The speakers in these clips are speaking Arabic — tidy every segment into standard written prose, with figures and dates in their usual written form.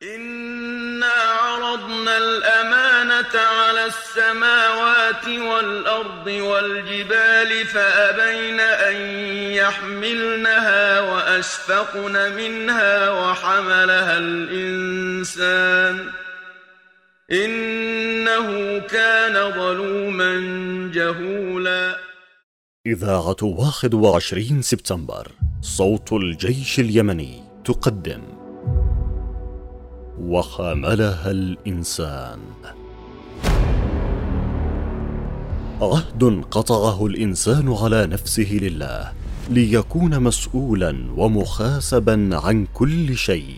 إنا عرضنا الأمانة على السماوات والأرض والجبال فأبين أن يحملنها وأشفقن منها وحملها الإنسان إنه كان ظلوما جهولا. إذاعة 21 سبتمبر صوت الجيش اليمني تقدم وحملها الإنسان. عهد قطعه الإنسان على نفسه لله ليكون مسؤولا ومحاسبا عن كل شيء.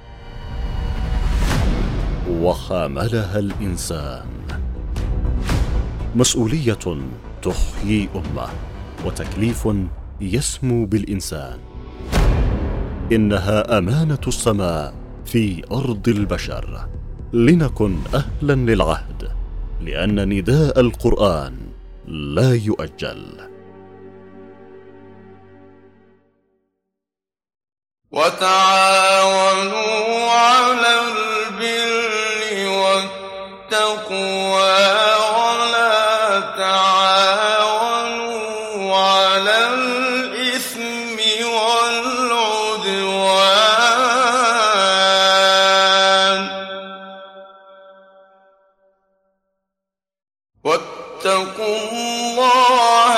وحملها الإنسان، مسؤولية تحيي أمة وتكليف يسمو بالإنسان. إنها أمانة السماء في أرض البشر، لنكن أهلا للعهد، لأن نداء القرآن لا يؤجل. وتعاونوا على البر والتقوى ولا تعاونوا على الإثم والعدوان واتقوا الله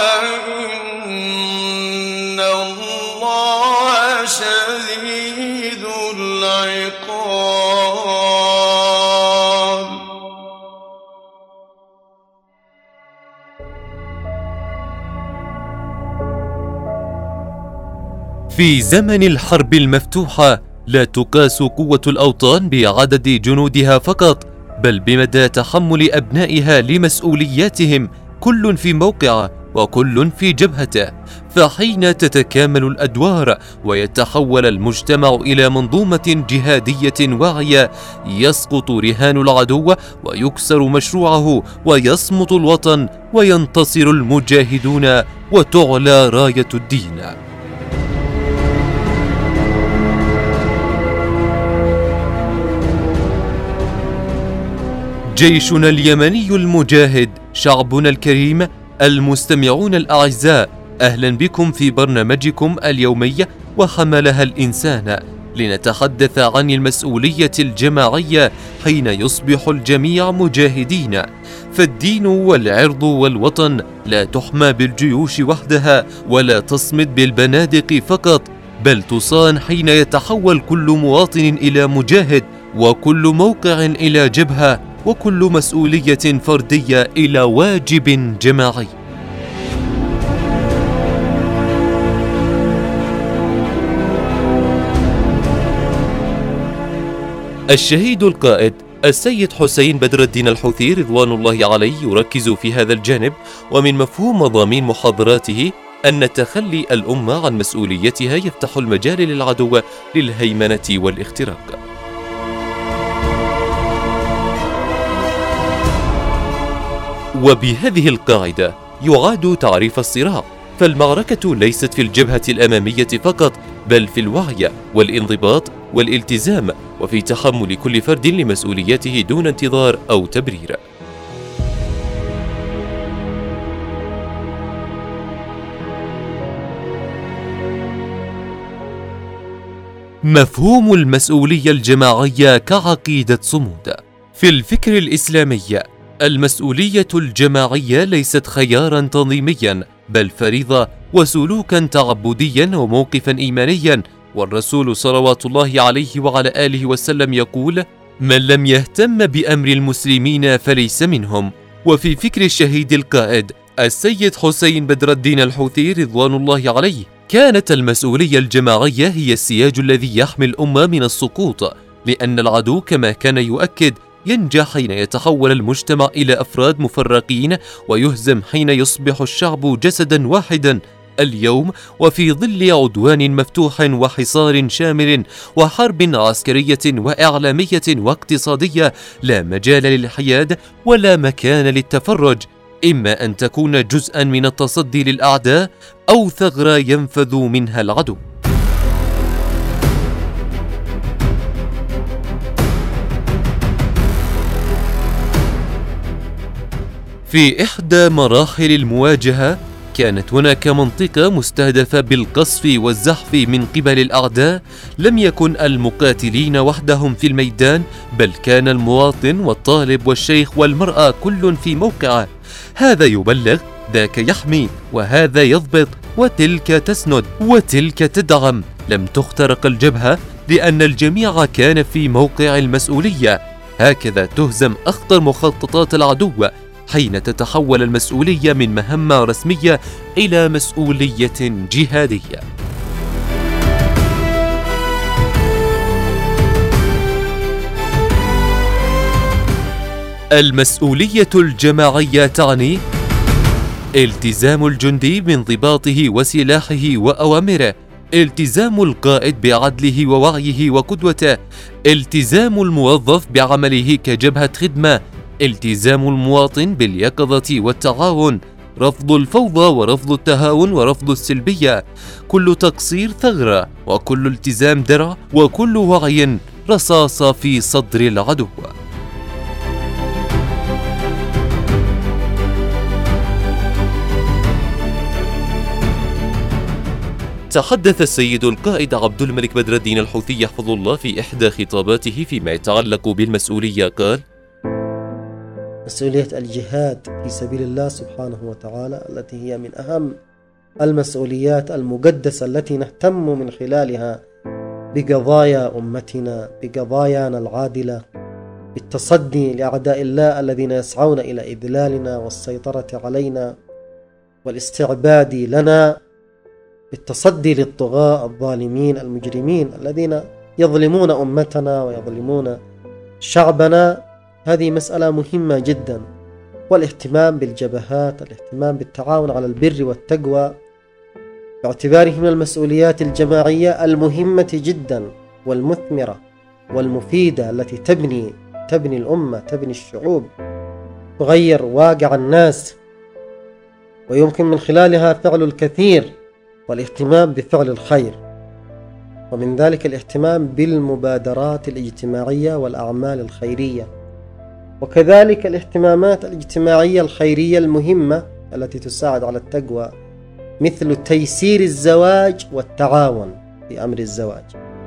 إن الله شديد العقاب. في زمن الحرب المفتوحة لا تقاس قوة الأوطان بعدد جنودها فقط، بل بمدى تحمل أبنائها لمسؤولياتهم، كل في موقعه وكل في جبهته. فحين تتكامل الأدوار ويتحول المجتمع إلى منظومة جهادية واعية، يسقط رهان العدو ويكسر مشروعه ويصمت الوطن وينتصر المجاهدون وتعلى راية الدين. جيشنا اليمني المجاهد، شعبنا الكريم، المستمعون الأعزاء، أهلا بكم في برنامجكم اليومي وحملها الإنسان، لنتحدث عن المسؤولية الجماعية حين يصبح الجميع مجاهدين. فالدين والعرض والوطن لا تحمى بالجيوش وحدها ولا تصمد بالبنادق فقط، بل تصان حين يتحول كل مواطن إلى مجاهد، وكل موقع إلى جبهة، وكل مسؤولية فردية إلى واجب جماعي. الشهيد القائد السيد حسين بدر الدين الحوثي رضوان الله عليه يركز في هذا الجانب، ومن مفهوم مضامين محاضراته أن تخلي الأمة عن مسؤوليتها يفتح المجال للعدو للهيمنة والاختراق. وبهذه القاعدة يعاد تعريف الصراع، فالمعركة ليست في الجبهة الأمامية فقط، بل في الوعي والانضباط والالتزام، وفي تحمل كل فرد لمسؤوليته دون انتظار أو تبرير. مفهوم المسؤولية الجماعية كعقيدة صمود. في الفكر الإسلامي، المسؤولية الجماعية ليست خيارا تنظيميا، بل فريضة وسلوكا تعبديا وموقفا إيمانيا. والرسول صلوات الله عليه وعلى آله وسلم يقول: من لم يهتم بأمر المسلمين فليس منهم. وفي فكر الشهيد القائد السيد حسين بدر الدين الحوثي رضوان الله عليه، كانت المسؤولية الجماعية هي السياج الذي يحمي الأمة من السقوط، لأن العدو كما كان يؤكد ينجح حين يتحول المجتمع إلى أفراد مفرقين، ويهزم حين يصبح الشعب جسدا واحدا. اليوم وفي ظل عدوان مفتوح وحصار شامل وحرب عسكرية وإعلامية واقتصادية، لا مجال للحياد ولا مكان للتفرج، إما أن تكون جزءا من التصدي للأعداء أو ثغرة ينفذ منها العدو. في إحدى مراحل المواجهة كانت هناك منطقة مستهدفة بالقصف والزحف من قبل الأعداء. لم يكن المقاتلين وحدهم في الميدان، بل كان المواطن والطالب والشيخ والمرأة كل في موقعه. هذا يبلغ، ذاك يحمي، وهذا يضبط، وتلك تسند، وتلك تدعم. لم تخترق الجبهة لأن الجميع كان في موقع المسؤولية. هكذا تهزم أخطر مخططات العدو حين تتحول المسؤولية من مهمة رسمية إلى مسؤولية جهادية. المسؤولية الجماعية تعني التزام الجندي بانضباطه وسلاحه وأوامره، التزام القائد بعدله ووعيه وقدوته، التزام الموظف بعمله كجبهة خدمة، التزام المواطن باليقظة والتعاون، رفض الفوضى ورفض التهاون ورفض السلبية. كل تقصير ثغرة، وكل التزام درع، وكل وعي رصاصة في صدر العدو. تحدث السيد القائد عبد الملك بدر الدين الحوثي يحفظه الله في إحدى خطاباته فيما يتعلق بالمسؤولية. قال: مسؤولية الجهاد في سبيل الله سبحانه وتعالى التي هي من أهم المسؤوليات المقدسة التي نهتم من خلالها بقضايا أمتنا، بقضايانا العادلة، بالتصدي لأعداء الله الذين يسعون إلى إذلالنا والسيطرة علينا والاستعباد لنا، بالتصدي للطغاة الظالمين المجرمين الذين يظلمون أمتنا ويظلمون شعبنا. هذه مسألة مهمة جدا، والاهتمام بالجبهات، الاهتمام بالتعاون على البر والتقوى باعتباره من المسؤوليات الجماعية المهمة جدا والمثمرة والمفيدة التي تبني الأمة، تبني الشعوب، تغير واقع الناس، ويمكن من خلالها فعل الكثير، والاهتمام بفعل الخير، ومن ذلك الاهتمام بالمبادرات الاجتماعية والأعمال الخيرية، وكذلك الاهتمامات الاجتماعية الخيرية المهمة التي تساعد على التقوى، مثل تيسير الزواج والتعاون في أمر الزواج.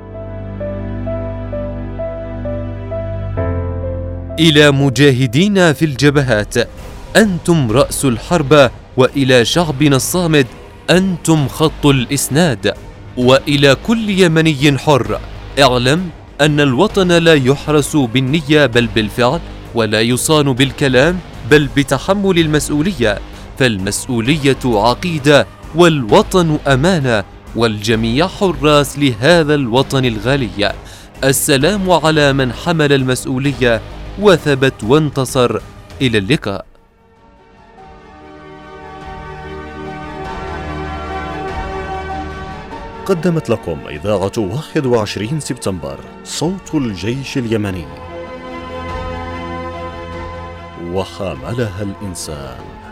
إلى مجاهدين في الجبهات: أنتم رأس الحرب، وإلى شعبنا الصامد: أنتم خط الإسناد. وإلى كل يمني حر: اعلم أن الوطن لا يحرس بالنية بل بالفعل، ولا يصان بالكلام بل بتحمل المسؤولية، فالمسؤولية عقيدة، والوطن أمانة، والجميع حراس لهذا الوطن الغالي. السلام على من حمل المسؤولية وثبت وانتصر. إلى اللقاء. قدمت لكم إذاعة 21 سبتمبر صوت الجيش اليمني، وحاملها الإنسان.